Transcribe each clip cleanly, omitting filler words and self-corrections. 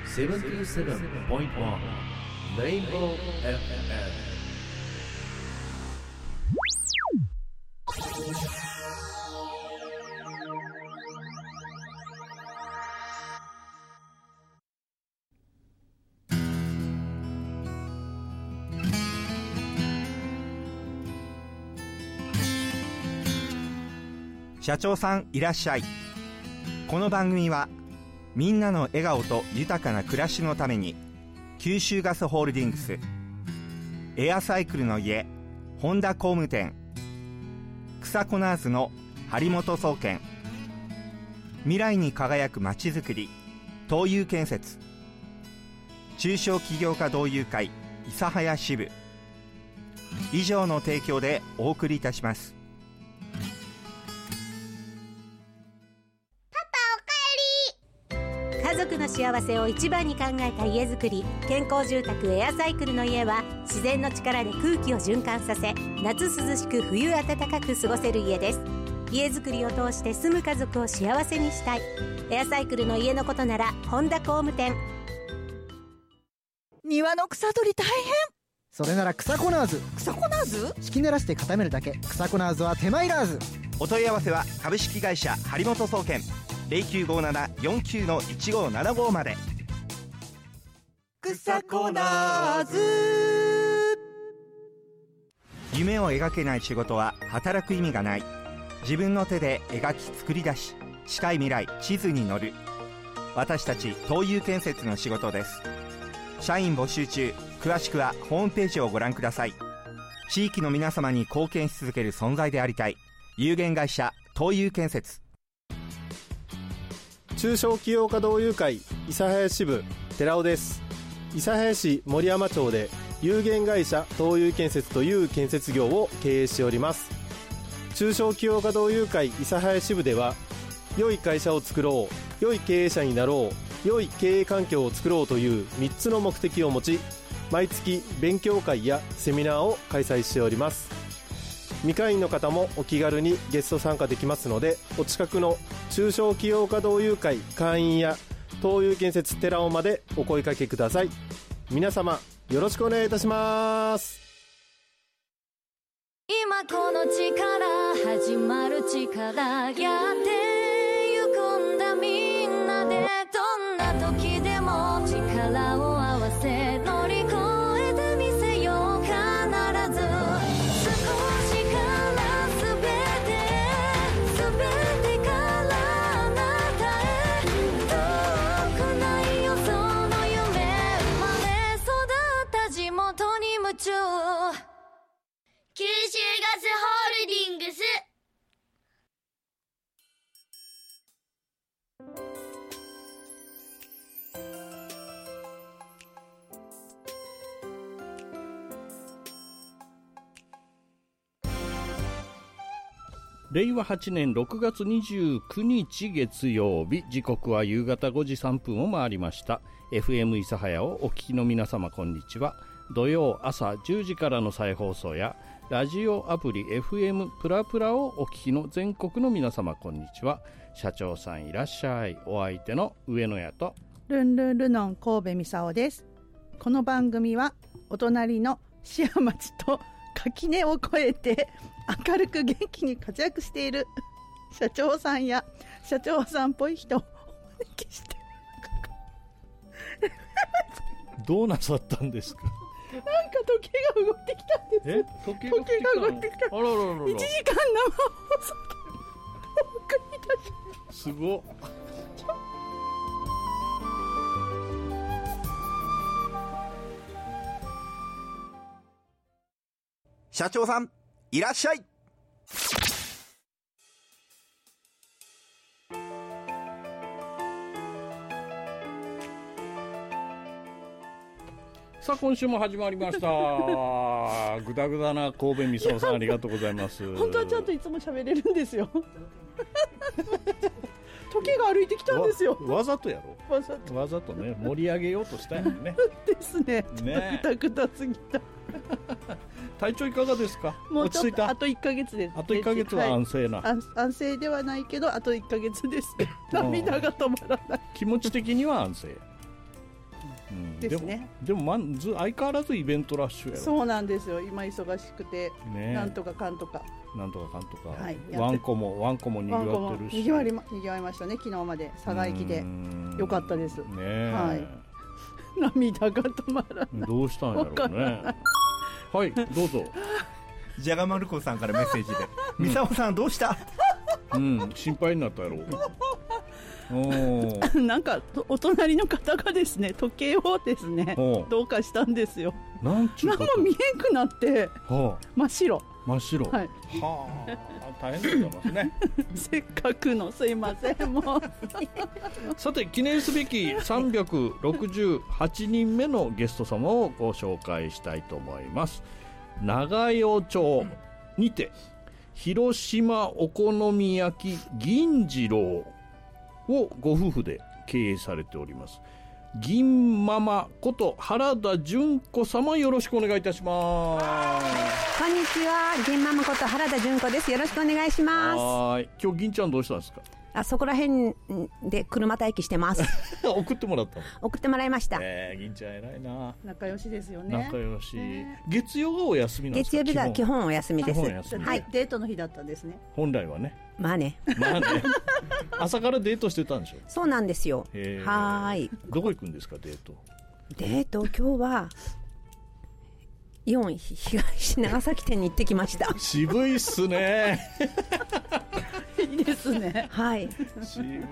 77.1 Rainbow FM。 社長さんいらっしゃい。この番組はみんなの笑顔と豊かな暮らしのために九州ガスホールディングス、エアサイクルの家本田工務店、草コナーズの張本総研、未来に輝くまちづくり東友建設、中小企業家同友会諫早支部以上の提供でお送りいたします。 家族の幸せを一番に考えた家づくり、健康住宅エアサイクルの家は自然の力で空気を循環させ、夏涼しく冬暖かく過ごせる家です。家づくりを通して住む家族を幸せにしたい。エアサイクルの家のことなら本田工務店。 庭の草取り大変。 それなら草コナーズ。 草コナーズ？ 敷き濡らして固めるだけ。草コナーズは手間いらず。 お問い合わせは株式会社張本総研 0957-49-1575 まで。 草コナーズ。 夢を描けない仕事は働く意味がない。自分の手で描き作り出し、近い未来地図に乗る。私たち東友建設の仕事です。社員募集中。詳しくはホームページをご覧ください。地域の皆様に貢献し続ける存在でありたい。有限会社東友建設。 中小企業家同友会諫早支部寺尾です。諫早市森山町で有限会社東友建設という建設業を経営しております。中小企業家同友会諫早支部では、良い会社を作ろう、良い経営者になろう、良い経営環境を作ろうという3つの目的を持ち、毎月勉強会やセミナーを開催しております。未会員の方もお気軽にゲスト参加できますので、お近くの中小企業家同友会会員や東友建設寺尾までお声掛けください。皆様よろしくお願いいたします。 今この力始まる力、やってゆくんだみんなで。どんな時でも力を合わせ乗り越えてみせよう。必ず少しから全てからあなたへ。遠くないよその夢、生まれ育った地元に夢中。九州ガスホールディングス。 令和8年6月29日月曜日、時刻は夕方5時3分を回りました。 FM 諫早をお聞きの皆様こんにちは。土曜朝10時からの再放送やラジオアプリ FM プラプラをお聞きの全国の皆様こんにちは。社長さんいらっしゃい。お相手の上野屋とルンルンルノン神戸美沙です。この番組はお隣のシア町と垣根を越えて明るく元気に活躍している社長さんや社長さんっぽい人をお招きしてどうなさったんですか？ なんか時計が動いてきたんです。 時計が動いてきた。 あらららら。 1時間生放送お送りいたします。 すごっ。 社長さんいらっしゃい。 さあ今週も始まりました。ぐだぐだな神戸みそさんありがとうございます。 本当はちゃんといつも喋れるんですよ。時計が歩いてきたんですよ。 わざとやろ。 わざとね、盛り上げようとしたんよね。 ですね。 ね。 ぐたぐたすぎた。 体調いかがですか？ もう落ち着いた？ あと1ヶ月です。 あと1ヶ月は安静な、 はい、安静ではないけどあと1ヶ月です。涙が止まらない。 気持ち的には安静。 ですね。 でも相変わらずイベントラッシュやろ。 そうなんですよ。今忙しくて、 ね、 なんとかかんとか、 はい、ワンコもにぎわってるし、 にぎわいましたね。昨日まで佐賀駅でよかったです。 ね、 はい、涙が止まらない。 どうしたんやろうね。はい、どうぞ。 じゃがまる子さんからメッセージでみさおさんどうした、 心配になったやろう。 なんかお隣の方がですね、時計をですねどうかしたんですよ。何も見えんくなって、真っ白。はい、 大変でございますね。 せっかくの、すいませんもうさて、記念すべき368人目のゲスト様をご紹介したいと思います。長与町にて広島お好み焼き銀次郎をご夫婦で経営されております銀ママこと原田純子様、よろしくお願いいたします。 こんにちは、銀ママこと原田純子です。よろしくお願いします。 はい、今日銀ちゃんどうしたんですか？ そこら辺で車待機してます送ってもらったの？ 送ってもらいました。 銀ちゃん偉いな。 仲良しですよね。 仲良し。月曜がお休みなんですか？ 月曜日が基本お休みです。 はい、デートの日だったんですね。 本来はね。 まあね朝からデートしてたんでしょ？ そうなんですよ。はい。 どこ行くんですか、デート？ 今日はイオン東長崎店に行ってきました。 渋いっすねいいですね。 はい。 渋い。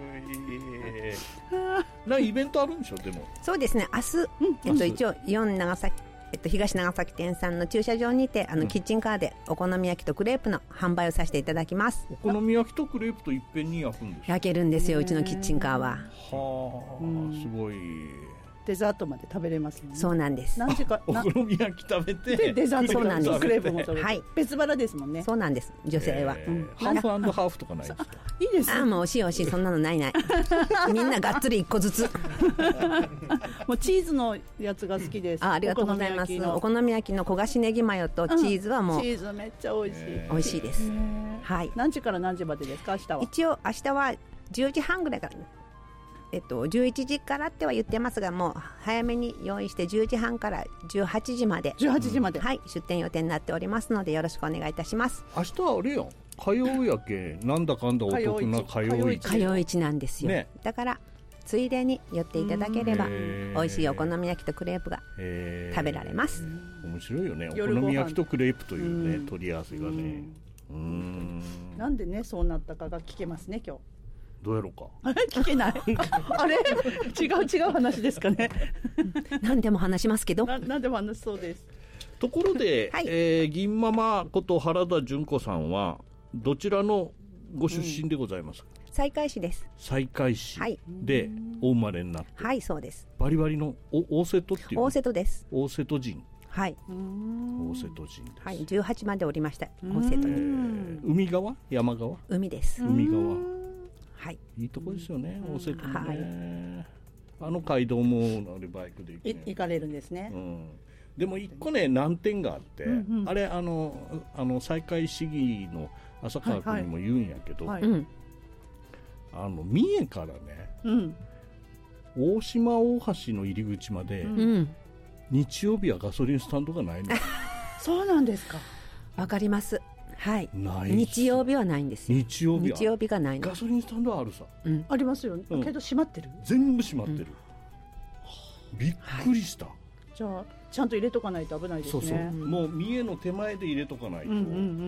イベントあるんでしょ？でもそうですね、明日、一応イオン長崎、東長崎店さんの駐車場にてキッチンカーでお好み焼きとクレープの販売をさせていただきます。 お好み焼きとクレープといっぺんに焼くんですか？ 焼けるんですよ、うちのキッチンカーは。 はあ、すごい。 デザートまで食べれますね。 そうなんです。 何時かお好み焼き食べてデザートそうなんです。 クレープも食べて、 はい、 別腹ですもんね。 そうなんです。女性は、 ハーフ&ハーフとかないですか？ いいです。 もう惜しい惜しい、そんなのないみんながっつり1個ずつもうチーズのやつが好きです。 ありがとうございます。お好み焼きの焦がしネギマヨとチーズはもう、 チーズめっちゃ美味しい。 美味しいです。はい。 何時から何時までですか？明日は一応明日は10時半ぐらいから、11時からっては言ってますが、もう早めに用意して10時半から18時まで、はい、出店予定になっておりますので、よろしくお願いいたします。 明日はあれよ、火曜やけなんだかんだお得な火曜市なんですよ、ね、だからついでに寄っていただければ美味しいお好み焼きとクレープが食べられます。 面白いよね、お好み焼きとクレープというね、取り合わせがね。 なんでねそうなったかが聞けますね今日。 どうやろうか。 あれ聞けないあれ違う話ですかね何でも話しますけど、 何でも話そうです。 ところで、 はい、 銀ママこと原田純子さんはどちらのご出身でございますか？ 西海市です。 西海市でお生まれになって、 はい、そうです。 バリバリの大瀬戸っていう、 大瀬戸です。 大瀬戸人。 はい、 大瀬戸人です。 はい、18までおりました。大瀬戸に。 海側、山側？ 海です。 海側。 はい、 いいとこですよね、大瀬戸ね。あの街道もバイクで行かれるんですね。 でも一個ね難点があって、あれ西海市議の浅川君にも言うんやけど、三重からね、大島大橋の入り口まで、日曜日はガソリンスタンドがないのそうなんですか。 わかります。はい、 ない。 日曜日はないんですよ。 日曜日がないの。 ガソリンスタンドはあるさ、 ありますよね、けど閉まってる。 全部閉まってる、びっくりした、 じゃあちゃんと入れとかないと危ないですね。 そうもう三重の手前で入れとかないと危ない。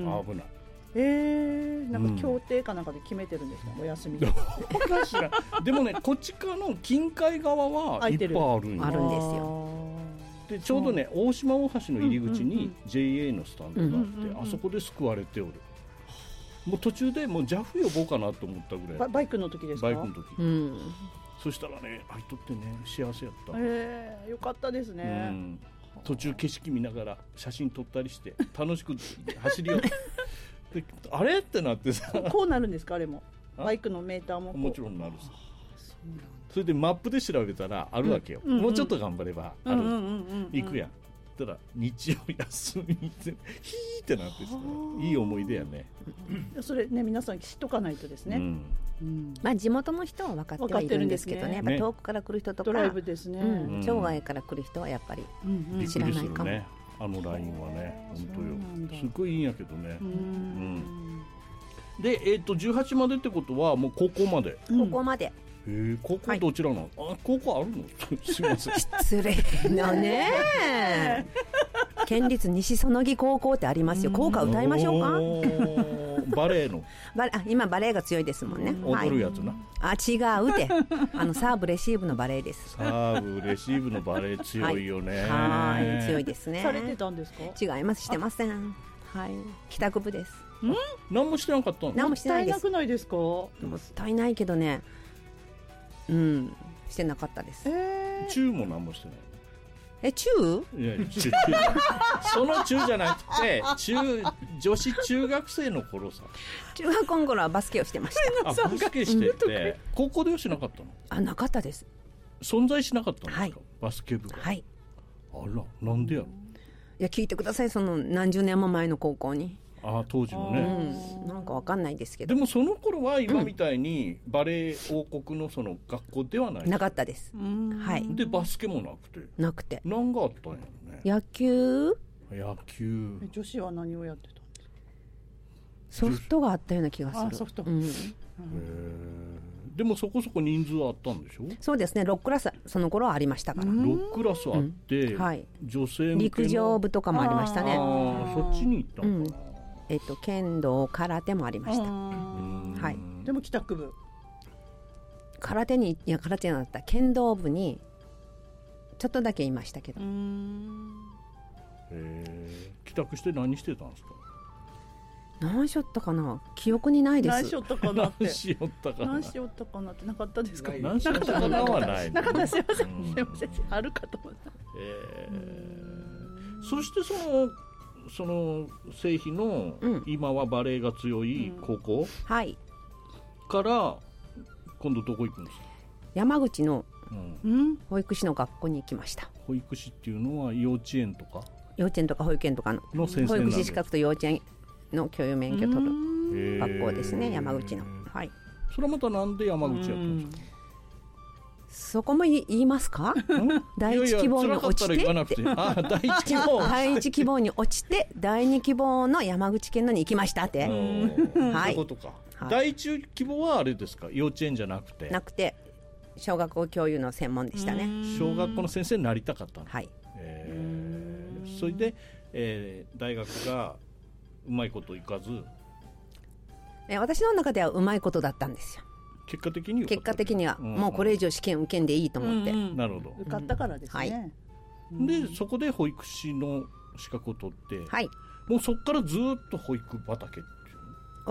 なんか協定かなんかで決めてるんですか、お休みででもねこっち側の近海側はいっぱいあるんよ。 あるんですよ。 でちょうどね大島大橋の入り口に JA のスタンドがあって、あそこで救われておる。もう途中でもう JAF 呼ぼうかなと思ったぐらい。 バイクの時ですか？ バイクの時、そしたらね入っとってね幸せやった。 よかったですね、 途中景色見ながら写真撮ったりして楽しく走りよってであれってなってさこうなるんですか？あれもバイクのメーターももちろんなるさ。それでマップで調べたらあるわけよ、もうちょっと頑張ればある、行くやん。 ったら日曜休みってヒーってなってさ、いい思い出やね。 それね、皆さん知っとかないとですね。 まあ地元の人は分かってはいるんですけどね、やっぱ遠くから来る人とか、 ドライブですね、 町外から来る人はやっぱり知らないかも。 ね、あのラインはね、本当よ、すごいいいんやけどね。で、18までってことはもう高校まで。 高校まで。 高校どちらなの？あ、高校あるの？すみません。 失礼なね。県立西園木高校ってありますよ。校歌歌いましょうか。 バレエの。 今バレエが強いですもんね。 踊るやつな。 違うて。サーブレシーブのバレエです。 サーブレシーブのバレエ強いよね。 はい、強いですね。 されてたんですか？ 違います、してません。はい、帰宅部です。 何もしてなかったの？ 何もしてないです。 もったいなくないですか？ もったいないけどね。してなかったです。 中も何もしてない。 中？ いや中その中じゃなくて女子中学生の頃さ。 中学校の頃はバスケをしてました。 バスケしてて高校ではしなかったの？ なかったです。 存在しなかったんですか？バスケ部が。 はい。 あら、なんでやろ？ いや、聞いてください、その何十年も前の高校に。 当時のね、 なんかわかんないですけど。 でもその頃は今みたいにバレエ王国のその学校ではない。 なかったです。はい。 でバスケもなくて。 なくて。 何があったんやろね。 野球。 女子は何をやってたんですか？ ソフトがあったような気がする。 ソフト。 でもそこそこ人数あったんでしょ？ そうですね、6クラスその頃はありましたから。 6クラスあって、女性向けの陸上部とかもありましたね。 そっちに行ったのかな。 剣道、空手もありました。はい。 でも帰宅部。 空手じゃなかった。剣道部にちょっとだけいましたけど。 帰宅して何してたんですか？ 何しよったかな、記憶にないです。 何しよったかなって。 何しよったかなってなかったですか？ 何しよったかなはない。 なかった。すいません。あるかと思った。 そしてその成否の、今はバレエが強い高校、から今度どこ行くんですか？ 山口の保育士の学校に行きました。 保育士っていうのは幼稚園とか保育園とかの先生保育士資格と幼稚園の教諭免許を取る学校ですね、山口の。はい。 それはまたなんで山口やったんですか？ そこも言いますか？第一希望に落ちて第一希望に落ちて第二希望の山口県のに行きましたって。 はい。第一希望はあれですか？幼稚園じゃなくて小学校教諭の専門でしたね。 小学校の先生になりたかったの。 はい。 それで、大学がうまいこといかず、 私の中ではうまいことだったんですよ。 結果的には、 もうこれ以上試験受けんでいいと思って。 なるほど。 受かったからですね。 でそこで保育士の資格を取って、もうそこからずっと保育畑っていう。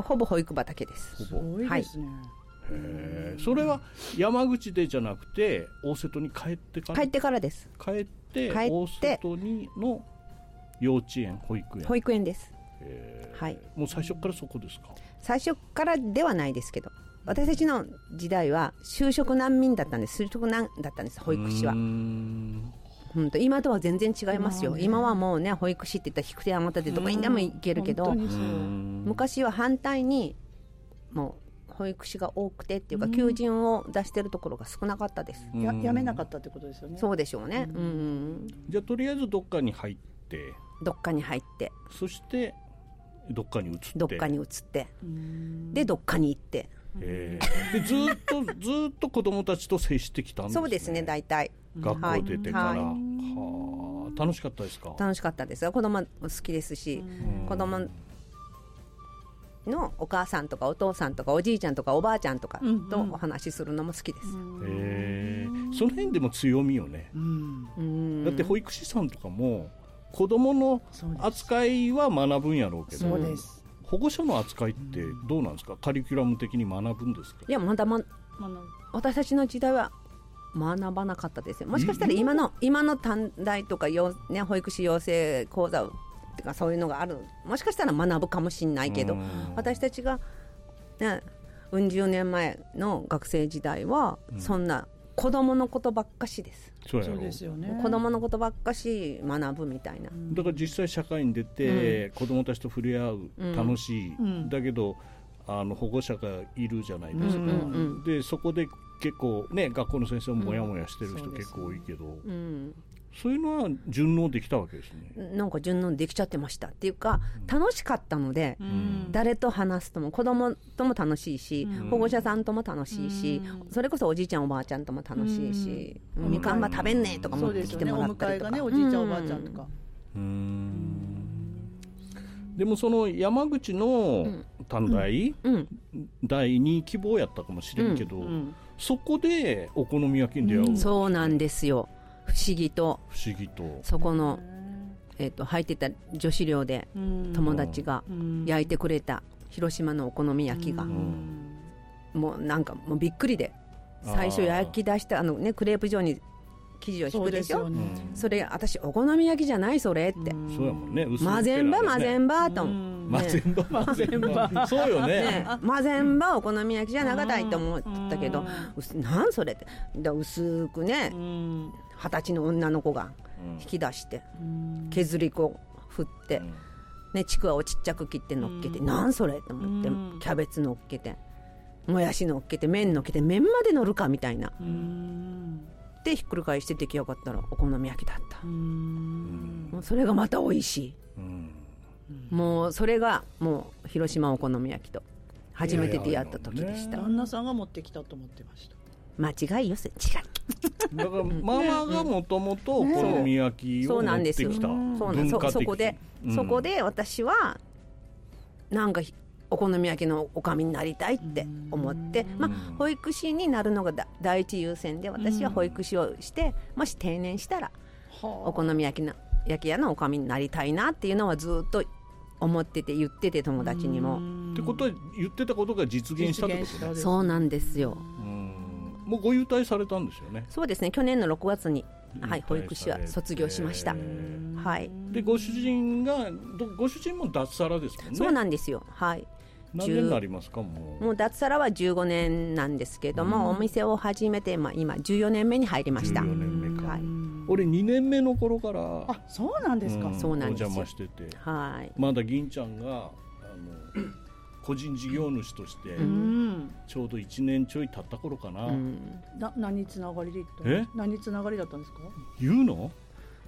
ほぼ保育畑です。 すごいですね。 それは山口でじゃなくて大瀬戸に帰ってからです。 帰って大瀬戸の幼稚園保育園です。はい。 もう最初からそこですか？ 最初からではないですけど、私たちの時代は就職難民だったんです。保育士は。今とは全然違いますよ。今はもうね、保育士って言ったら引く手あまたでどこにでも行けるけど、昔は反対にもう保育士が多くてっていうか、求人を出してるところが少なかったです。 やめなかったってことですよね。 そうでしょうね。 じゃあとりあえずどっかに入って、そしてどっかに移ってでどっかに行って、 でずっと子供たちと接してきたんですね。 そうですね、大体学校出てから、楽しかったですか？ 楽しかったです。子供好きですし、子供のお母さんとかお父さんとかおじいちゃんとかおばあちゃんとかとお話しするのも好きです。 その辺でも強みよね。だって保育士さんとかも子供の扱いは学ぶんやろうけど、保護者の扱いってどうなんですか？カリキュラム的に学ぶんですか？ いや、私たちの時代は学ばなかったですよ。もしかしたら今の短大とか保育士養成講座とかそういうのがある、もしかしたら学ぶかもしれないけど、私たちが、うん十年前の学生時代はそんな子供のことばっかしです。 そうやろ。 そうですよね。 子供のことばっかし学ぶみたいな。 だから実際社会に出て、子供たちと触れ合う、楽しい、だけど保護者がいるじゃないですか、でそこで結構ね学校の先生もモヤモヤしてる人結構多いけど、そういうのは順応できたわけですね。 なんか順応できちゃってましたっていうか、楽しかったので、誰と話すとも子供とも楽しいし、保護者さんとも楽しいし、それこそおじいちゃんおばあちゃんとも楽しいし、みかんば食べんねとか持ってきてもらったりとか、 お迎えがね、おじいちゃんおばあちゃんとか。 でもその山口の短大、第2希望やったかもしれんけど、そこでお好み焼きに出会う、 そうなんですよ。不思議とそこの、入ってた女子寮で友達が焼いてくれた広島のお好み焼きが、もうなんかもうびっくりで、最初焼き出したクレープ状に生地を引くでしょ。それ私お好み焼きじゃないそれって、 そうやもんね、 マゼンバマゼンバとマゼンバそうよね、 マゼンバお好み焼きじゃなかったいと思ったけど、なんそれって薄くね、20歳の女の子が引き出して削り粉振ってね、ちくわをちっちゃく切って乗っけて、なんそれって思って、キャベツ乗っけてもやし乗っけて麺乗っけて、麺まで乗るかみたいなでひっくり返して出来上がったらお好み焼きだった。もうそれがまた美味しい、もうそれがもう広島お好み焼きと初めて出会った時でした。 旦那さんが持ってきたと思ってました。 間違いよ、それ違う。 だからママがもともとお好み焼きを持ってきた文化的、 そこで私はなんかお好み焼きのおかみになりたいって思って、保育士になるのが第一優先で、私は保育士をして、もし定年したらお好み焼き屋のおかみになりたいなっていうのはずっと思ってて言ってて、友達にも。 ってことは言ってたことが実現したってことね。 そうなんですよ。 もうご優待されたんですよね。 そうですね、去年の6月に、保育士は卒業しました。 でご主人も脱サラですもんね。 そうなんですよ。 何年になりますか？もう脱サラは15年なんですけども、お店を始めて、今14年目に入りました。14 年目か、俺2年目の頃からあ、そうなんですか。 そうなんですよ。 お邪魔してて、まだ銀ちゃんが個人事業主としてちょうど1年ちょい経った頃かな。 何つながりで何つながりだったんですか？ 言うの？ なんか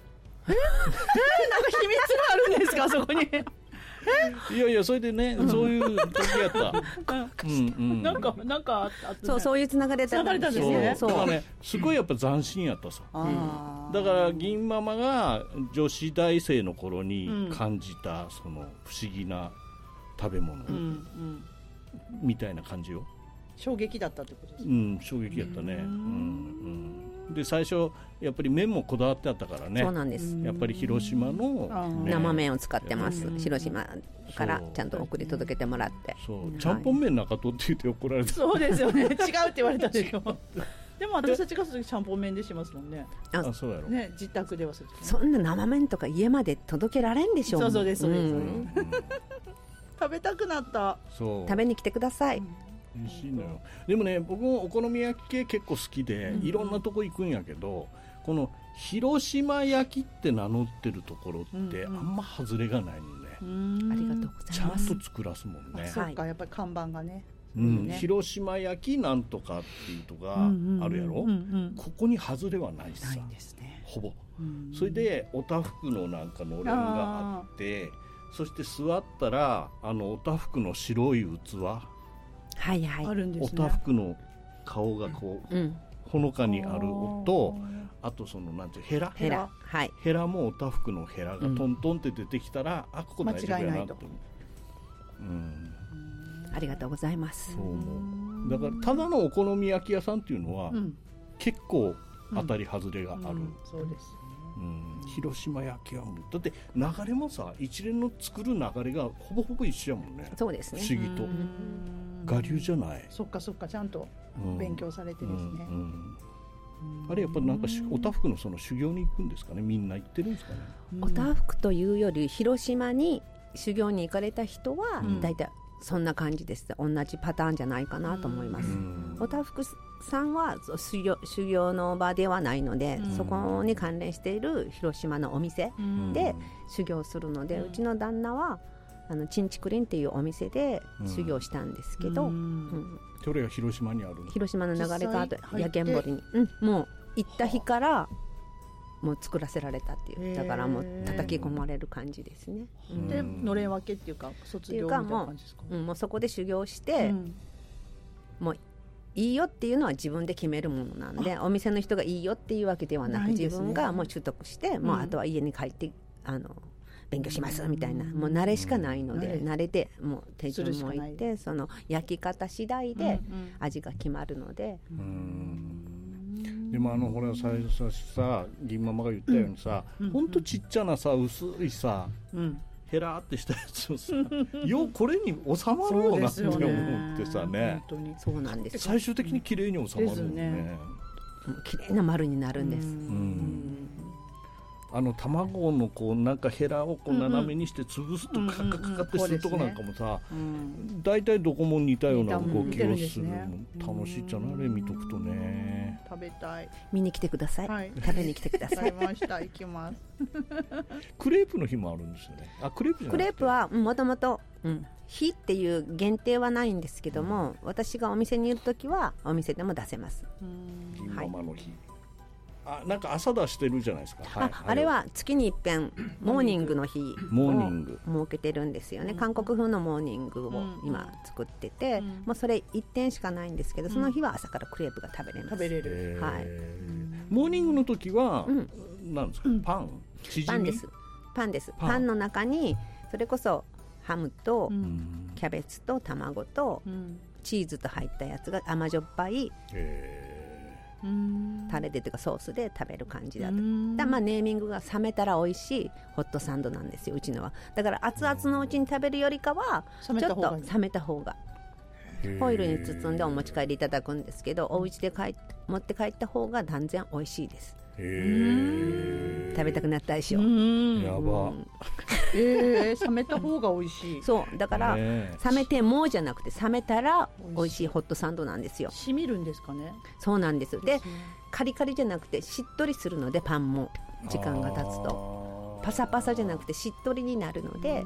秘密があるんですか、そこに。 いやそれでね、そういう時やった。 なんかそういうつながりだったんですね。 だからね、すごいやっぱ斬新やったさ。だから銀ママが女子大生の頃に感じたその不思議な食べ物みたいな感じよ。 衝撃だったってことですか？ 衝撃やったね。で最初やっぱり麺もこだわってあったからね。 そうなんです。 やっぱり広島の生麺を使ってます。広島からちゃんと送り届けてもらって。 ちゃんぽん麺中とって言って怒られた。 そうですよね。違うって言われたでしょ。でも私たちがするときちゃんぽん麺でしますもんね。 そうやろ。 ね、自宅ではする。 そんな生麺とか家まで届けられんでしょう。 そうです。食べたくなった。 食べに来てください。 美味しいのよ。でもね、僕もお好み焼き系結構好きで、いろんなとこ行くんやけど、この広島焼きって名乗ってるところってあんま外れがないのね。 ありがとうございます。 ちゃんと作らすもんね。 そうか、やっぱり看板がね。 広島焼きなんとかっていうとがあるやろ。ここに外れはないさ。ほぼ。それでおたふくのなんかのれんがあって、そして座ったらおたふくの白い器。 あるんですね。 おたふくの顔がこう、ほのかにあると、あとそのなんていうヘラもおたふくのヘラがトントンって出てきたら、ここ大丈夫やなと。 ありがとうございます。 そう思う。だからただのお好み焼き屋さんっていうのは、結構当たり外れがある。 そうです。 広島焼きはもうだって流れもさ、一連の作る流れがほぼほぼ一緒やもんね。 そうですね。 不思議と我流じゃない。 そっかちゃんと勉強されてですね。 あれやっぱなんかおたふくのその修行に行くんですかね。みんな行ってるんですかね。 おたふくというより広島に修行に行かれた人はだいたいそんな感じです。同じパターンじゃないかなと思います。おたふくさんは修行の場ではないので、そこに関連している広島のお店で修行するので、うちの旦那はチンチクリンっていうお店で修行したんですけど、 それが広島にあるの？ 広島の流れ川と野犬堀に、もう行った日からもう作らせられたっていう、だからもう叩き込まれる感じですね。 でのれん分けっていうか卒業みたいな感じですか？ もうそこで修行して、もういいよっていうのは自分で決めるものなんで、お店の人がいいよっていうわけではなく、自分がもう取得して、もうあとは家に帰って勉強しますみたいな、もう慣れしかないので、慣れてもう手順もいって、その焼き方次第で味が決まるので。 でもほら最初さ、銀ママが言ったようにさ、ほんとちっちゃなさ薄いさ、ヘラーってしたやつをさようこれに収まるよなって思ってさね。 そうなんです。 最終的に綺麗に収まるもんね。 綺麗な丸になるんです。 卵のこうなんかヘラをこう斜めにして潰すとカカカカってするとこなんかもさ、大体どこも似たような動きをするの楽しいじゃない、あれ見とくとね。 食べたい。 見に来てください。食べに来てください。 ました。行きます。 クレープの日もあるんですよね。クレープじゃなくて、 クレープはもともと日っていう限定はないんですけども、私がお店にいるときはお店でも出せます。 銀ママの日。なんか朝出してるじゃないですか。 あれは月に一遍モーニングの日を設けてるんですよね。韓国風のモーニングを今作ってて、もうそれ1点しかないんですけど、その日は朝からクレープが食べれます。 食べれる。 モーニングの時は何ですか？パン？ パンです。パンです。パンの中にそれこそハムとキャベツと卵とチーズと入ったやつが甘じょっぱいタレでというかソースで食べる感じだと。まあネーミングが冷めたら美味しいホットサンドなんですよ、うちのは。だから熱々のうちに食べるよりかはちょっと冷めた方が、ホイルに包んでお持ち帰りいただくんですけど、お家で持って帰った方が断然美味しいです。食べたくなったでしょ。 やば。 冷めた方が美味しい。 そうだから冷めてもじゃなくて、冷めたら美味しいホットサンドなんですよ。 染みるんですかね。 そうなんです。でカリカリじゃなくてしっとりするので、パンも時間が経つとパサパサじゃなくてしっとりになるので、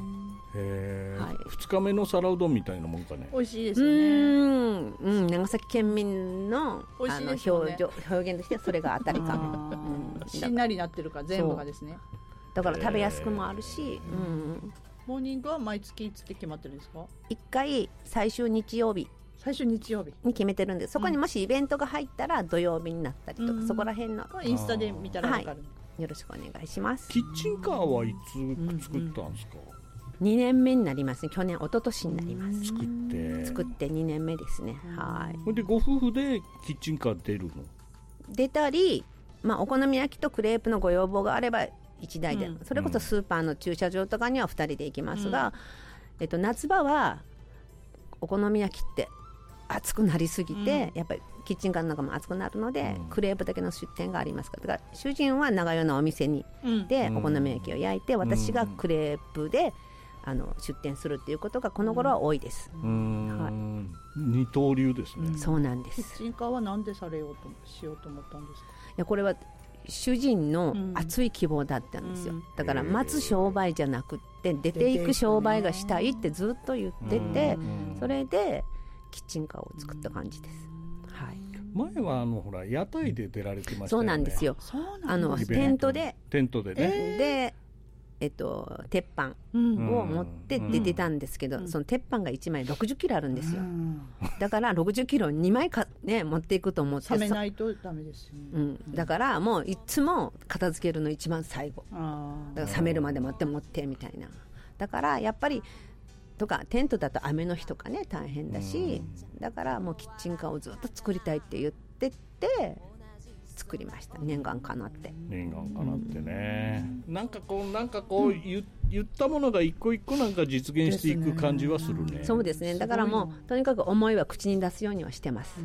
2日目の皿うどんみたいなもんかね。 美味しいですよね。 長崎県民の表現としてはそれが当たりかも。 しんなりなってるから全部がですね。 だから食べやすくもあるし、 モーニングは毎月いつって決まってるんですか ？1回最終日曜日に決めてるんで、そこにもしイベントが入ったら土曜日になったりとか、そこら辺のインスタで見たら分かる。 よろしくお願いします。 キッチンカーはいつ作ったんですか ？2年目になりますね。去年一昨年になります。 作って 2年目ですね。 でご夫婦でキッチンカー出るの？ 出たり、お好み焼きとクレープのご要望があれば1台で、それこそスーパーの駐車場とかには2人で行きますが、夏場はお好み焼きって熱くなりすぎて、やっぱりキッチンカーの中も熱くなるので、クレープだけの出店がありますから。だから主人は長与のお店にでお好み焼きを焼いて、私がクレープで出店するっていうことがこの頃は多いです。 二刀流ですね。 そうなんです。 キッチンカーはなんでしようと思ったんですか？ いや、これは主人の熱い希望だったんですよ。だから待つ商売じゃなくって出ていく商売がしたいってずっと言ってて、それでキッチンカーを作った感じです。 前はほら屋台で出られてましたよね。 そうなんですよ。テントでね。 鉄板を持って出てたんですけど、その鉄板が1枚60キロあるんですよ。だから60キロ2枚持っていくと思って、 冷めないとダメですよね。 だからもういつも片付けるの一番最後だから冷めるまで持ってみたいな。だからやっぱりとかテントだと雨の日とかね大変だし、だからもうキッチンカーをずっと作りたいって言ってて作りました。念願かなってね。なんかこう言ったものが一個一個なんか実現していく感じはするね。 そうですね。だからもうとにかく思いは口に出すようにはしてます。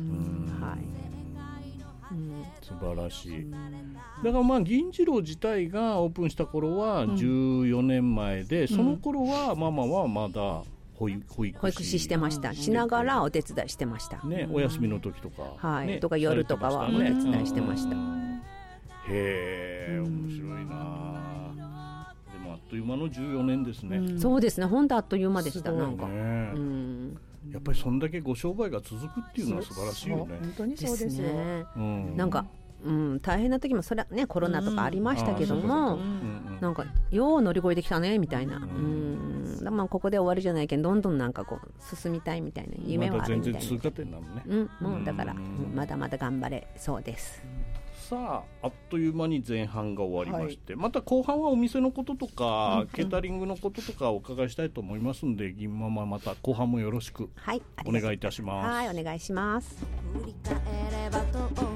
素晴らしい。だから銀次郎自体がオープンした頃は14年前で、その頃はママはまだ保育士してました。しながらお手伝いしてました。 ね、お休みの時とか、 はい、 ね、 とか夜とかはお手伝いしてました。 へえ、面白いな。でもあっという間の14年ですね。 そうですね、本当あっという間でした。なんか、 やっぱりそんだけご商売が続くっていうのは素晴らしいよね。 本当にそうですよ。 なんか、大変な時もそれはね、コロナとかありましたけども、なんかよう乗り越えてきたねみたいな。まあここで終わりじゃないけど、どんどんなんかこう進みたいみたいな夢はあるみたいな。 まだ全然通過点なのね。 もうだから、まだまだ頑張れそうです。 さあ、あっという間に前半が終わりまして、また後半はお店のこととか、ケータリングのこととかお伺いしたいと思いますので、銀ママまた後半もよろしくお願いいたします。 はい、お願いします。 振り返れば遠く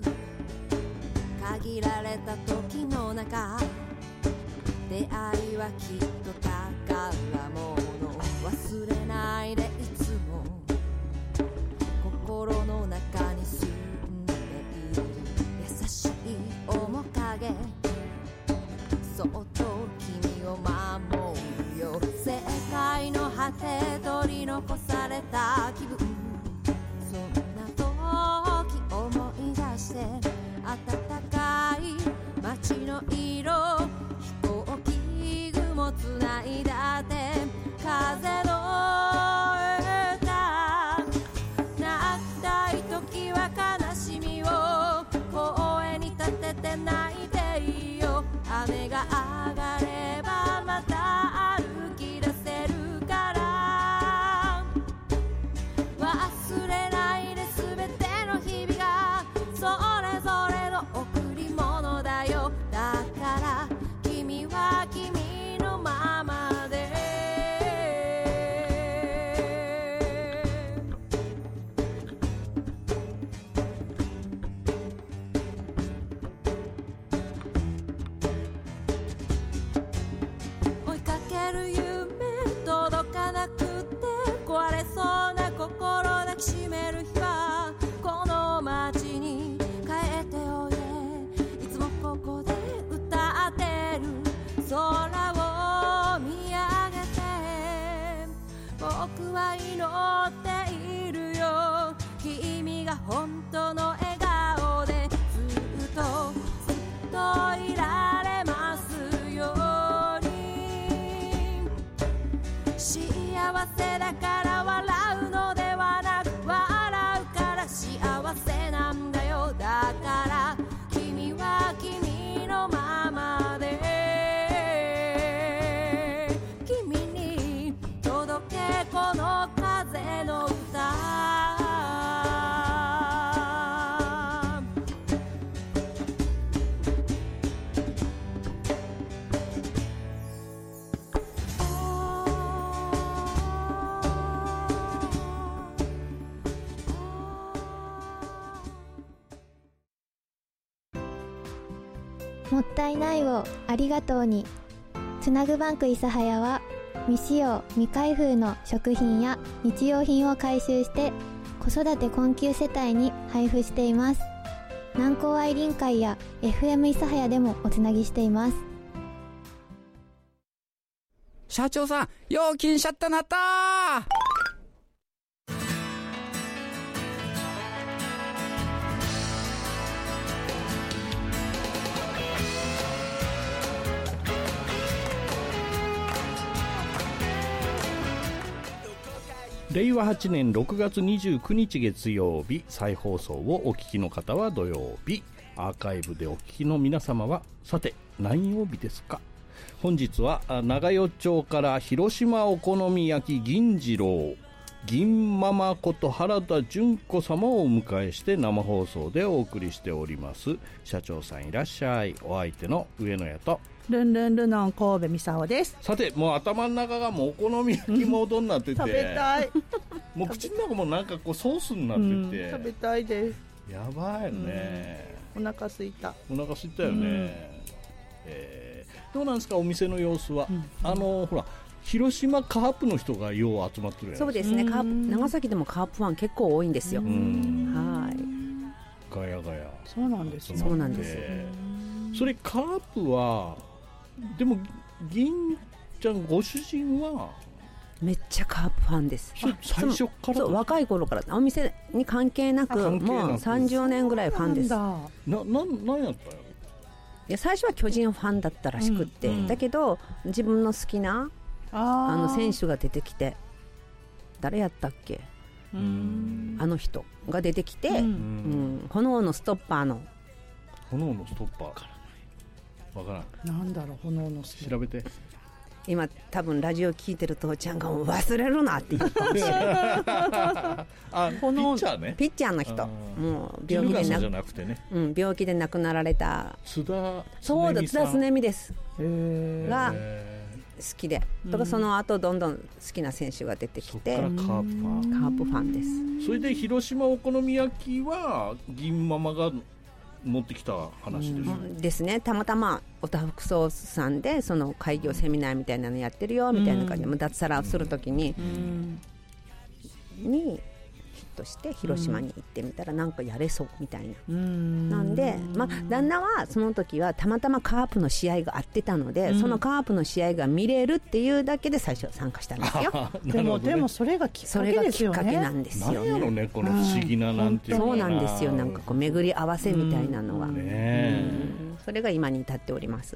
限られた時の中、出会いはきっと宝物、忘れないでいつも心の中に住んでいる優しい面影、そっと君を守るよ。世界の果て取り残された気分、そんな時思い出して、暖かい街の色、飛行機雲つないだって風の歌、泣きたい時は悲しみを声に立てて泣いていいよ。雨が上がればまた歩き出せるから、忘れないで全ての日々がそれぞれの贈り物だよ。だから君は君のままで。追いかける夢届かなくて壊れそうな心抱きしめる日は、この街に帰っておいで。いつもここで歌ってる空を見上げて、僕は祈っているよ。君が本当の笑顔でずっといられますように。幸せだから笑うのではなく、笑うから幸せなんだよ。だから君は君のままで、君に届けこの風の歌。 もったいないをありがとうに。つなぐバンク諫早は未使用未開封の食品や日用品を回収して子育て困窮世帯に配布しています。南高愛林会や FM 諫早でもおつなぎしています。 社長さん、料金シャッターなったー。 令和8年6月29日月曜日、再放送をお聞きの方は土曜日、アーカイブでお聞きの皆様はさて何曜日ですか。本日は長与町から広島お好み焼き銀次郎銀ママこと原田純子様をお迎えして生放送でお送りしております。社長さんいらっしゃい。お相手の上野屋とルンルンルノン神戸美沙です。 さて、もう頭の中がもうお好み焼きモードになってて、 食べたい。 もう口の中もなんかこうソースになってて、 食べたいです。 やばいよね。 お腹空いた。 お腹空いたよね。どうなんですかお店の様子は。ほら広島カープの人がよう集まってるやん。 そうですね。長崎でもカープファン結構多いんですよ。はい。 ガヤガヤ。 そうなんですね。 そうなんです。 それカープはでも銀ちゃんご主人はめっちゃカープファンです。 最初からそう若い頃からお店に関係なくもう30年ぐらいファンです。 なんやったよ。 いや最初は巨人ファンだったらしくって、だけど自分の好きな選手が出てきて、誰やったっけ、あの人が出てきて、炎のストッパーのわからん。 なんだろう、炎のストッパー。 調べて。 今多分ラジオ聞いてる父ちゃんが忘れるなって言ったかもしれない。 ピッチャーね。 ピッチャーの人、もう病気でじゃなくてね、 病気で亡くなられた津田すねみです。が好きで、だからその後どんどん好きな選手が出てきて、 そっからカープファンです。 それで広島お好み焼きは銀ママが持ってきた話です、 ですね。たまたまおたふくそうさんでその開業セミナーみたいなのやってるよみたいな感じで、脱サラするときにヒットして広島に行ってみたらなんかやれそうみたいな、なんで、旦那はその時はたまたまカープの試合があってたので、そのカープの試合が見れるっていうだけで最初参加したんですよ。 でもそれがきっかけですよね。 それがきっかけなんですよね。 何やろね、この不思議ななんていうかな。 そうなんですよ。なんかこう巡り合わせみたいなのが、それが今に至っております。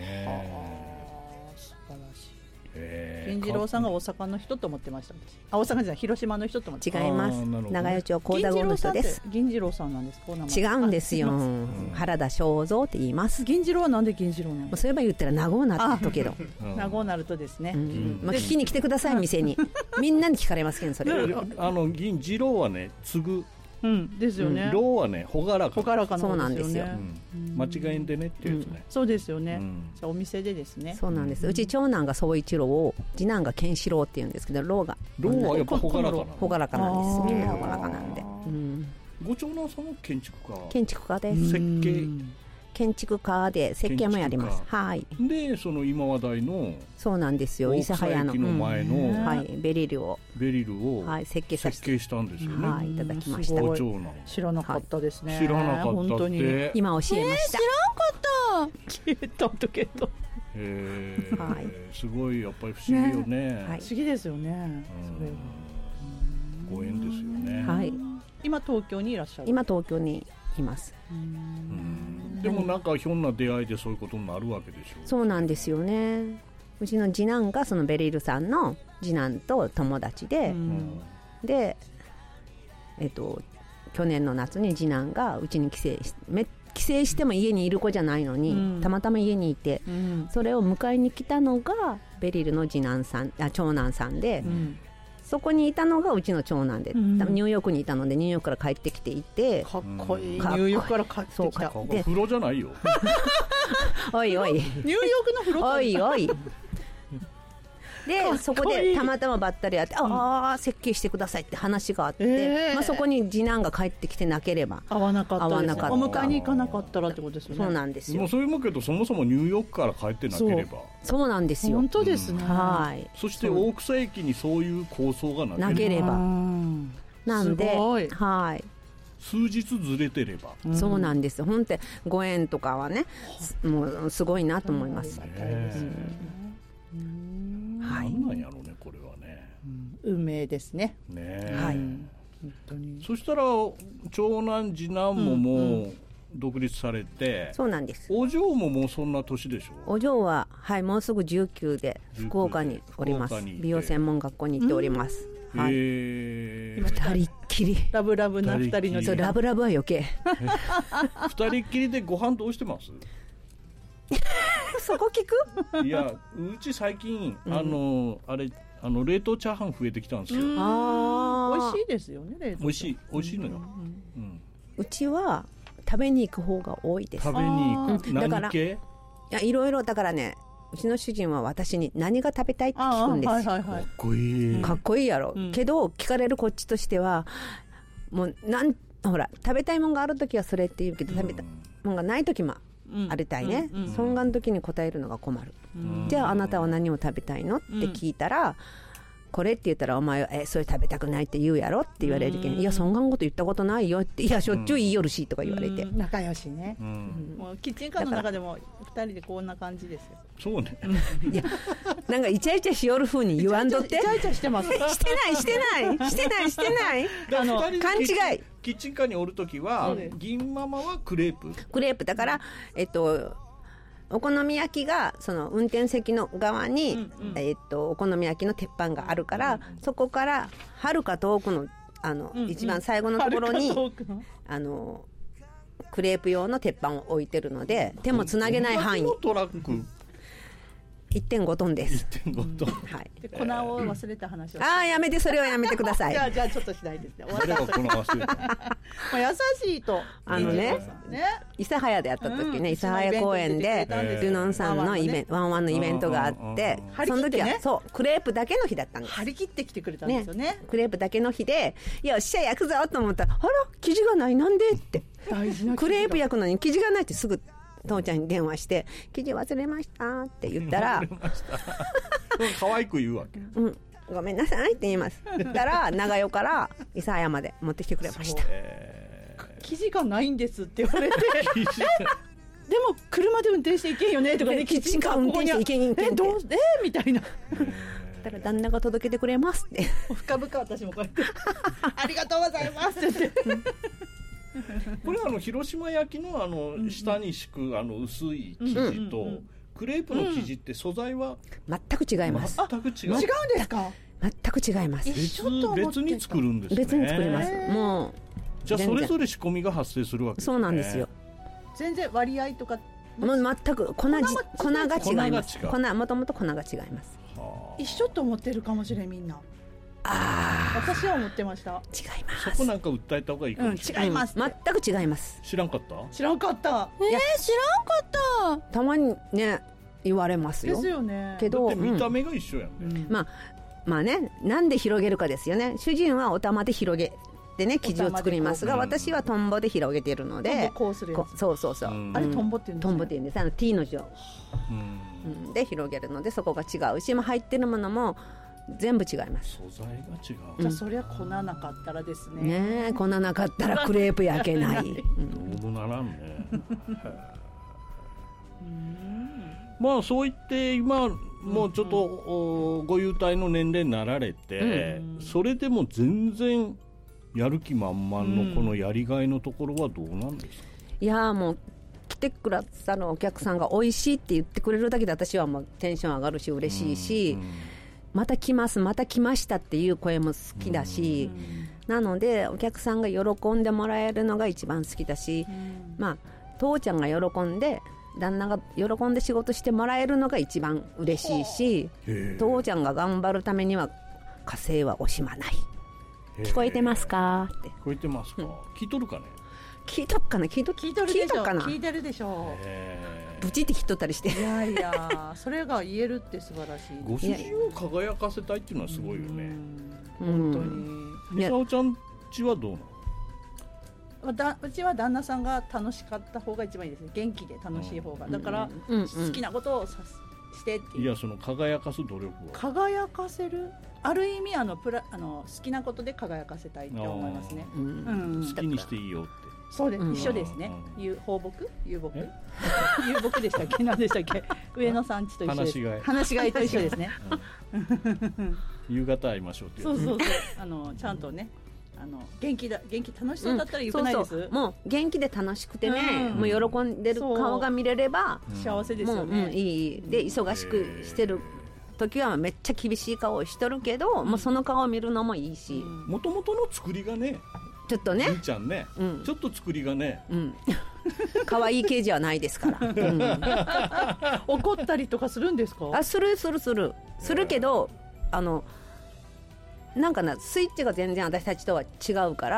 銀次郎さんが大阪の人と思ってました。大阪じゃない、広島の人と思ってました。 違います。長与町幸田郷の人です。 銀次郎さんなんですか？ 違うんですよ。原田正蔵って言います。 銀次郎はなんで銀次郎なの？ そういえば言ったら名護なるとけど。 名護なるとですね。 聞きに来てください、店に。みんなに聞かれますけど、それ。 銀次郎はね、継ぐ。 ですよね。 ローはね、ほがらか。 そうなんですよ。 間違いんでねっていうやつね。 そうですよね。お店でですね。 そうなんです。うち長男が宗一郎、次男が健志郎って言うんですけど、ローはやっぱほがらかな。 ほがらかなんです。みんなほがらかなんで。 ご長男さんは建築家。 建築家です。 設計。 建築家で設計もやります。はい。 で、その今話題の。 そうなんですよ。諫早の前の。 はい。ベリルを。 はい。設計したんですよね。 はい。いただきました。 ご長男。 知らなかったですね。 知らなかったって。 今教えました。 知らんかった。消えたとけど。 はい。 すごいやっぱり不思議よね。 不思議ですよね。 ご縁ですよね。 はい。 今東京にいらっしゃる。 今東京にいます。 でもなんかひょんな出会いでそういうことになるわけでしょ。 そうなんですよね。うちの次男がそのベリルさんの次男と友達で、で去年の夏に次男がうちに帰省しても家にいる子じゃないのに、たまたま家にいて、それを迎えに来たのがベリルの長男さんで、そこにいたのがうちの長男で、ニューヨークにいたのでニューヨークから帰ってきていて、 かっこいい。ニューヨークから帰ってきた。 風呂じゃないよ。 おいおい。 ニューヨークの風呂。 おいおい。でそこでたまたまばったり会って、設計してくださいって話があって、そこに次男が帰ってきてなければ会わなかった。お迎えに行かなかったらってことですよね。 そうなんですよ。 それもけどそもそもニューヨークから帰ってなければ。 そうなんですよ。 本当ですね。 はい。 そして大草駅にそういう構想がなければ。なんで、はい。 数日ずれてれば。 そうなんです。本当ご縁とかはね、もうすごいなと思います。 はい。なんやろうね、これはね。 運命ですね。 はい。 本当に。 そしたら長男次男ももう独立されて、 そうなんです。 お嬢ももうそんな年でしょ。 お嬢はもうすぐ19で福岡におります。美容専門学校に行っております。はい。二人っきり。 ラブラブな二人の。 そう、ラブラブは余計。 二人っきりでご飯どうしてます？ そこ聞く？ いや、うち最近あれ冷凍チャーハン増えてきたんですよ。 美味しいですよね。 美味しいのよ。 うちは食べに行く方が多いです。 食べに行く。何系？ いや、いろいろだからね。うちの主人は私に何が食べたいって聞くんですよ。 かっこいい。 かっこいいやろ。けど聞かれるこっちとしてはもうほら食べたいもんがあるときはそれって言うけど、食べたいもんがないときもありたいね。そんな時に答えるのが困る。じゃああなたは何を食べたいのって聞いたら、 これって言ったらお前はそれ食べたくないって言うやろって言われるけん、いやそんなこと言ったことないよって、いやしょっちゅう言いよるしとか言われて、 仲良しね、もうキッチンカーの中でも2人でこんな感じですよ。 そうね。 いやなんかイチャイチャしよる風に言わんとって。 イチャイチャしてます。 してない勘違い。 キッチンカーにおるときは銀ママはクレープだからお好み焼きがその運転席の側に、お好み焼きの鉄板があるから、そこからはるか遠くの一番最後のところにクレープ用の鉄板を置いてるので、手もつなげない範囲。 トラック 1.5 トンです。 1.5 トン。 はい。 で粉を忘れた話を。 やめて、それはやめてください。 じゃあちょっトしないですね。 誰がこの忘れた優しいとね、諫早でやった時ね、諫早公園でルノンさんのイベント、ワンワンのイベントがあって、その時はそうクレープだけの日だったんです。 張り切ってきてくれたんですよね。 クレープだけの日で、よっしゃ焼くぞと思ったら、あら生地がない、なんでってクレープ焼くのに生地がないってすぐ父ちゃんに電話して生地忘れましたって言ったら可愛く言うわけ、 ごめんなさいって言います。言ったら長与から諫早まで持ってきてくれました。 生地がないんですって言われてでも車で運転していけんよねとかね、 キッチンカー運転していけんってみたいなだから旦那が届けてくれますって深々私もこうやってありがとうございますって言ってこれ広島焼きの下に敷く薄い生地とクレープの生地って素材は全く違います。 違うんですか？ 全く違います。 別に作るんですね。 別に作ります。もうじゃあそれぞれ仕込みが発生するわけですね。 そうなんですよ。 全然割合とかもう全く粉が違います。もともと粉が違います。 一緒と思ってるかもしれん、みんな。私は思ってました。 違います。 そこなんか訴えた方がいいかもしれない。 違います。 全く違います。 知らんかった？ 知らんかった。 たまにね言われますよ。 ですよね。 けど見た目が一緒やんね。 まあね、なんで広げるかですよね。主人はお玉で広げてね生地を作りますが、私はトンボで広げているので、 こうするやつ。 そうあれトンボって言うんですね。 トンボって言うんです。T の字をで広げるので、そこが違うし、入ってるものも全部違います。 素材が違う。 じゃあそりゃ粉なかったらですね。 ねえ、粉なかったらクレープ焼けない。 どうもならんね。まあそう言って今もうちょっとご優待の年齢になられて、それでも全然やる気満々のこのやりがいのところはどうなんですか？ いやもう来てくださるお客さんが美味しいって言ってくれるだけで私はもうテンション上がるし嬉しいし、また来ますまた来ましたっていう声も好きだし、なのでお客さんが喜んでもらえるのが一番好きだし、父ちゃんが喜んで旦那が喜んで仕事してもらえるのが一番嬉しいし、父ちゃんが頑張るためには家政は惜しまない。聞こえてますかって。 聞こえてますか？聞いとるかね？ 聞いとっかな聞いとるかな。 聞いてるでしょう。ブチって聞いとったりして。 いやそれが言えるって素晴らしい。 ご主人を輝かせたいっていうのはすごいよね。 本当に。 みさおちゃんちはどうなの？ うちは旦那さんが楽しかった方が一番いいですね。元気で楽しい方が。だから好きなことをしてっていう。 いやその輝かす努力は。 輝かせる。ある意味好きなことで輝かせたいって思いますね。 好きにしていいよって。 そうです。一緒ですね。放牧？遊牧？遊牧でしたっけ？何でしたっけ？上野さんちと一緒です。話し飼いと一緒ですね。 夕方会いましょうって。 そうちゃんとね。元気楽しそうだったらよくないです？ もう元気で楽しくてね、もう喜んでる顔が見れれば幸せですよね。 いいで忙しくしてる時はめっちゃ厳しい顔をしとるけど、もうその顔を見るのもいいし、 もともとの作りがね、 ちょっとね、 ゆいちゃんね、ちょっと作りがね、 可愛い系じゃないですから。 怒ったりとかするんですか？ するけどなんかなスイッチが全然私たちとは違うから、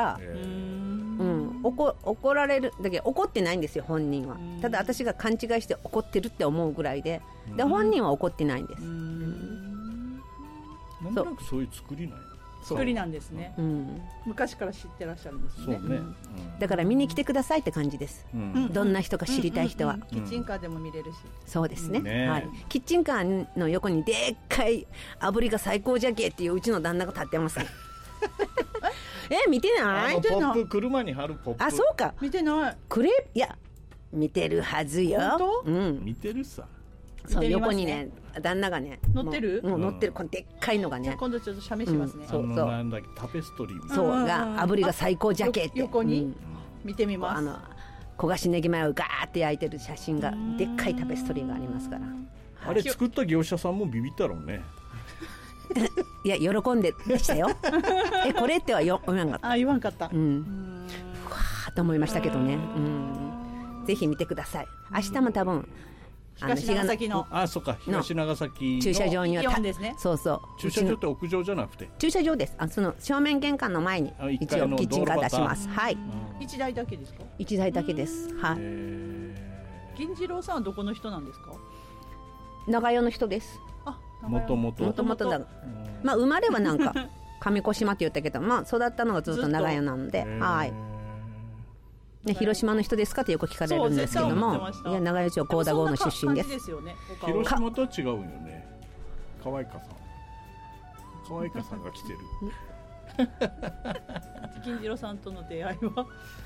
怒られるだけど怒ってないんですよ本人は。ただ私が勘違いして怒ってるって思うぐらいで本人は怒ってないんです。 なんとなくそういう作りない。 作りなんですね、昔から知ってらっしゃるんですね。 そうね、 だから見に来てくださいって感じです、どんな人か知りたい人は、 キッチンカーでも見れるし。 そうですね、はい、キッチンカーの横にでっかい炙りが最高じゃけっていううちの旦那が立ってますね見てない？ ポップ、車に貼るポップ。 あ、そうか、 見てない。 いや見てるはずよ。 本当？ 見てるさ。 そう横にね旦那がね乗ってる？ もう乗ってる、このでっかいのがね。 今度ちょっと写メしますね。 そうなんだっけ、タペストリーみたいな。 そうが炙りが最高じゃけって横に見てみます。 焦がしネギマヨをガーって焼いてる写真がでっかいタペストリーがありますから。 あれ作った業者さんもビビったろうね。 いや喜んでましたよこれっては言わんかった。 言わんかった。 ふわーと思いましたけどね。ぜひ見てください。明日も多分東長崎のそうか、東長崎の駐車場にはですね。 そうそう、 駐車場って屋上じゃなくて駐車場です。その正面玄関の前に一応キッチンカー出します。はい、 1台だけですか ？1台だけです。はい。 銀次郎さんはどこの人なんですか？ 長与の人です。 もともとだ。まあ生まれはなんか上小島って言ったけど、まあ育ったのがずっと長与なので、はい。ね、広島の人ですかってよく聞かれるんですけども、いや長与町幸田郷の出身です。 広島とは違うよね。可愛かさんが来てる。 銀次郎さんとの出会いは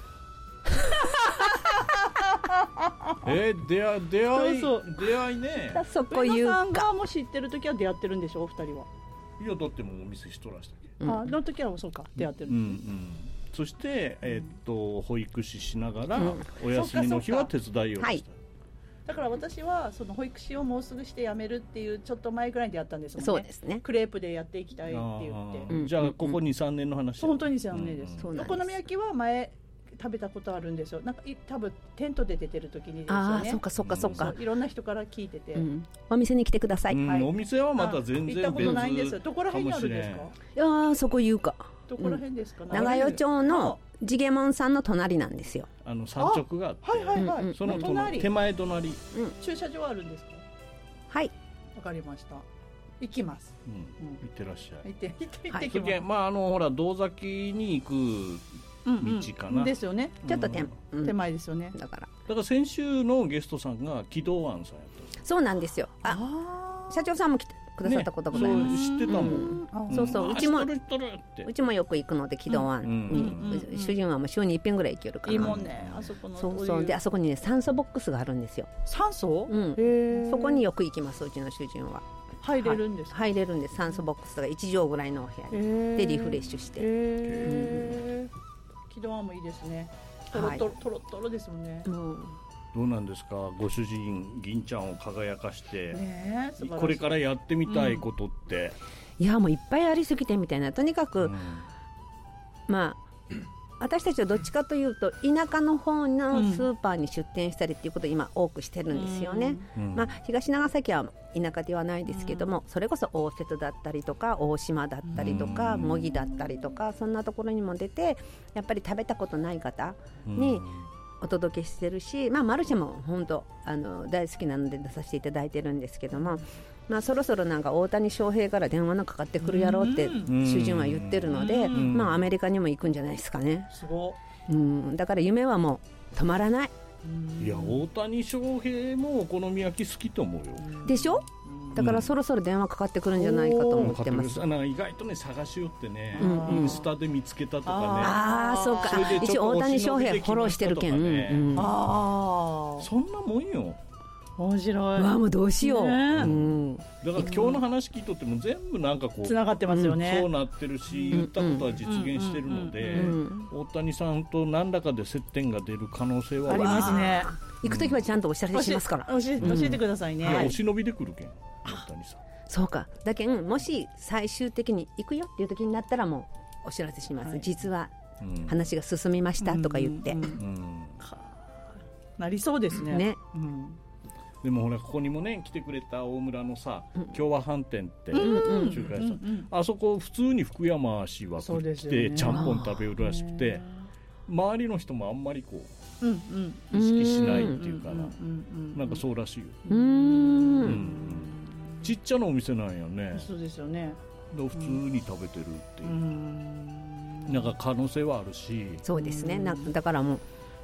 出会いね。 そこ言うか。 上田さんがも知ってる時は出会ってるんでしょ、お二人は。 いやだってもうお店しとらしたっけ。 の時はそうか、出会ってる。 そして保育士しながらお休みの日は手伝いをした。 だから私はその保育士をもうすぐして辞めるっていうちょっと前ぐらいでやったんですもんね。 そうですね。 クレープでやっていきたいって言って。 じゃあここ 2,3 年の話。 本当に2,3年です。お好み焼きは前食べたことあるんですよ。なんか多分テントで出てる時にですよね。 そっかそっかそっか。 いろんな人から聞いてて、 お店に来てください。 お店はまた全然行ったことないんです。どこら辺にあるんですか？ いやそこ言うか。 どこら辺ですか？ 長与町のジゲモンさんの隣なんですよ。 山直があって、その手前隣。 駐車場あるんですか？はい。わかりました。行きます。 行ってらっしゃい。 行ってきます。 まあほら道崎に行く道かな。 ですよね。 ちょっと手前ですよね。 だから先週のゲストさんが木戸庵さんやった。 そうなんですよ。社長さんも来てくださったことございます。 知ってたもん。 そうそう、うちもよく行くので木戸湾に、主人はもう週に1遍ぐらい行けるから。 いいもんね、あそこの。 そうそう、であそこにね酸素ボックスがあるんですよ。 酸素？ そこによく行きます、うちの主人は。 入れるんですか？ 入れるんです。酸素ボックスが1畳ぐらいのお部屋でリフレッシュして。 木戸湾もいいですね。トロトロですもんね。 どうなんですか、ご主人銀ちゃんを輝かして、これからやってみたいことって。 いやもういっぱいありすぎてみたいな。とにかく、まあ私たちはどっちかというと田舎の方のスーパーに出店したりっていうことを今多くしてるんですよね。まあ、東長崎は田舎ではないですけども、それこそ大瀬戸だったりとか大島だったりとか茂木だったりとか、そんなところにも出てやっぱり食べたことない方にお届けしてるし、まあ、マルシェも本当大好きなので出させていただいてるんですけども、まあ、そろそろなんか大谷翔平から電話のかかってくるやろうって主人は言ってるので、まあ、アメリカにも行くんじゃないですかね。 すごい。だから夢はもう止まらない。 いや大谷翔平もお好み焼き好きと思うよ。 でしょ。だからそろそろ電話かかってくるんじゃないかと思ってます。 意外とね探しよってね、インスタで見つけたとかね。 そうか。一応大谷翔平フォローしてるけん。 そんなもんよ。 面白い。 わあもうどうしよう。だから今日の話聞いとっても全部なんかこう繋がってますよね。 そうなってるし、言ったことは実現してるので、大谷さんと何らかで接点が出る可能性はありますね。 行くときはちゃんとお知らせしますから。 教えてくださいね。 お忍びで来るけん。大谷さん。 そうか。だけんもし最終的に行くよっていう時になったらもうお知らせします。実は話が進みましたとか言って。 なりそうですね。 ね。 でもほらここにもね来てくれた大村のさ共和飯店って中華屋さん、あそこ普通に福山市は来てちゃんぽん食べるらしくて、周りの人もあんまりこう意識しないっていうかな、なんかそうらしいよ。ちっちゃなお店なんよね。 そうですよね。 普通に食べてるっていう、なんか可能性はあるし。 そうですね。だからもう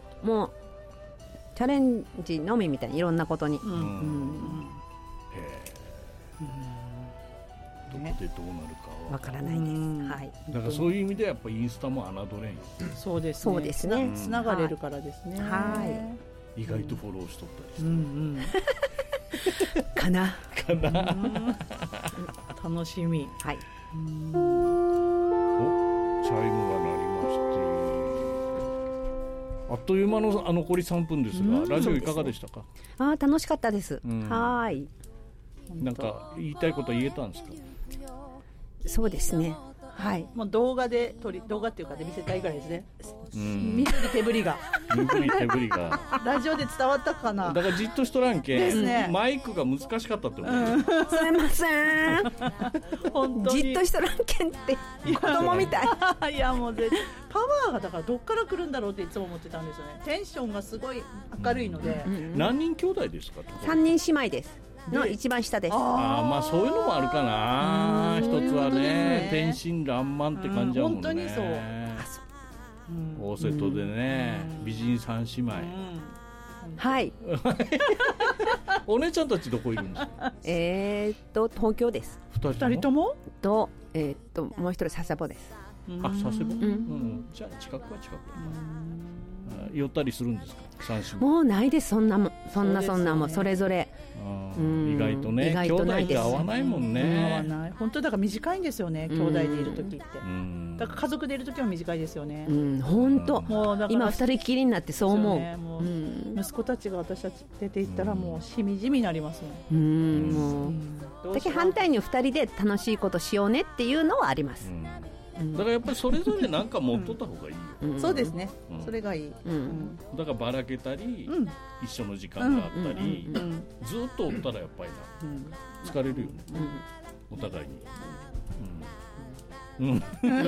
チャレンジのみみたいにいろんなことに。 どこでどうなるかわからないです。はい。 だからそういう意味でやっぱインスタも侮れんよ。 そうですね。 そうですね。 つながれるからですね。 はい。 意外とフォローしとったりして。 かな。 楽しみ。 はい。 チャイムが鳴りまして、あっという間の残り3分ですが、ラジオいかがでしたか？ 楽しかったです。はい。 なんか言いたいこと言えたんですか？ そうですね。はい。 もう動画っていうかで見せたいぐらいですね。身振り手振りが。ラジオで伝わったかな。 だからじっとしとらんけん。 ですね。 マイクが難しかったって思う。 すいません。本当に。じっとしとらんけんって子供みたい。 いやもうパワーがだからどっから来るんだろうっていつも思ってたんですよね。テンションがすごい明るいので。 何人兄弟ですか ？3人姉妹です。の一番下です。 まあそういうのもあるかな。一つはね、天真爛漫って感じだもんね。 本当にそう。 大瀬戸でね、美人三姉妹。 はい。 お姉ちゃんたちどこいるんですか？ 東京です。 二人とも？ ともう一人佐世保です。 佐世保？じゃあ近くは近く。寄ったりするんですか？ もうないです。そんなもうそれぞれ。 意外とね、兄弟って合わないもんね。 合わない。本当だから短いんですよね。兄弟でいる時って。だから家族でいる時は短いですよね。 本当。今二人きりになってそう思う。 息子たちが私たち出て行ったらもうしみじみになりますもん。 もう。だけど反対に二人で楽しいことしようねっていうのはあります。 だからやっぱりそれぞれなんか持っとった方がいいよ。 そうですね。それがいい。 だからばらけたり、一緒の時間があったり、ずっとおったらやっぱり疲れるよね。お互いに。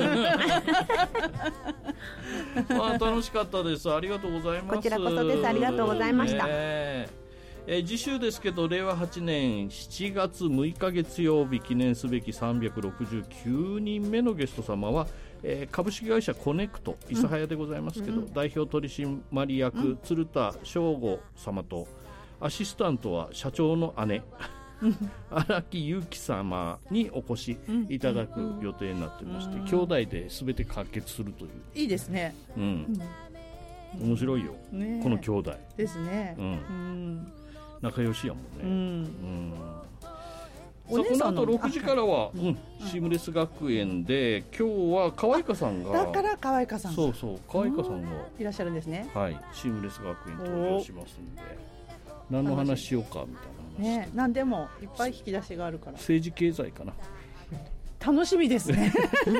楽しかったです。ありがとうございます。 こちらこそです。ありがとうございました。 次週ですけど、令和8年7月6日月曜日、記念すべき369人目のゲスト様は、株式会社コネクト諫早でございますけど、代表取締役、鶴田翔吾様と、アシスタントは社長の姉荒木裕樹様にお越しいただく予定になってまして、兄弟で全て完結するという。 いいですね。 面白いよ、この兄弟ですね。 仲良しやもんね。この後6時からはシームレス学園で、今日は川井香さんが、 だから川井香さん、 そう川井香さんがいらっしゃるんですね。 はい、シームレス学園登場しますんで、何の話しようかみたいな話。 何でもいっぱい引き出しがあるから。 政治経済かな。 楽しみですね。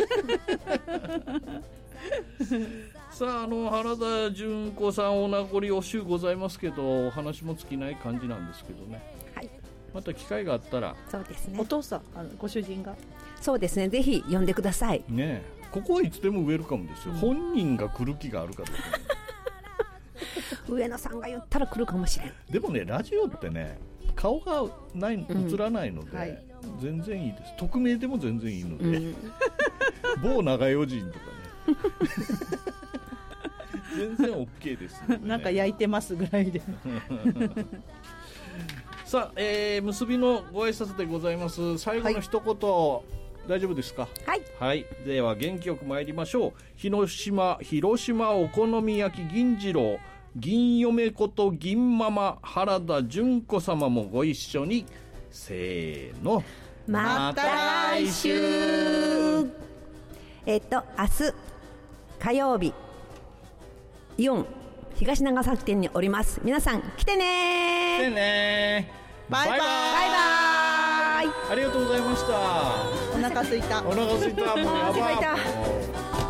さあ、原田純子さんお名残惜しゅうございますけど、お話も尽きない感じなんですけどね。 はい。 また機会があったら。 そうですね。 お父さん、ご主人が。 そうですね。ぜひ呼んでください。 ねえ、ここはいつでもウェルカムですよ。本人が来る気があるかどうか。 上野さんが言ったら来るかもしれん。 でもね、ラジオってね、顔が映らないので、全然いいです。匿名でも全然いいので、某長与人とかね。全然 OK です、ね、 なんか焼いてますぐらいで。 さあ、結びのご挨拶でございます。最後の一言、大丈夫ですか？はい、では元気よく参りましょう。広島お好み焼き銀次郎、銀嫁こと銀ママ原田純子様もご一緒に、せーの、 また来週。明日火曜日、イオン東長崎店におります。皆さん来てね。 来てね。 バイバイ。 ありがとうございました。 お腹すいた。 もうやばい。